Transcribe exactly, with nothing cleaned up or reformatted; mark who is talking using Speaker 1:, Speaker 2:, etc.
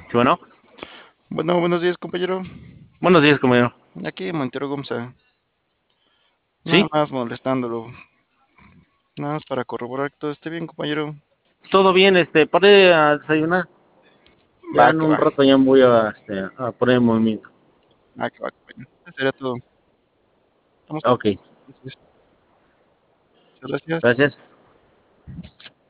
Speaker 1: Sí, bueno,
Speaker 2: Bueno, buenos días, compañero.
Speaker 1: buenos días, compañero.
Speaker 2: Aquí Montero Gomza. Nada
Speaker 1: ¿Sí?
Speaker 2: más molestándolo. Nada más para corroborar que todo esté bien, compañero.
Speaker 1: ¿Todo bien? Este, paré a desayunar.
Speaker 2: Va,
Speaker 1: Ya en
Speaker 2: que
Speaker 1: un
Speaker 2: va.
Speaker 1: rato ya me voy a, este, a poner en movimiento.
Speaker 2: Va, que va, compañero. Eso sería todo. Estamos.
Speaker 1: Ok,
Speaker 2: Muchas gracias.
Speaker 1: gracias.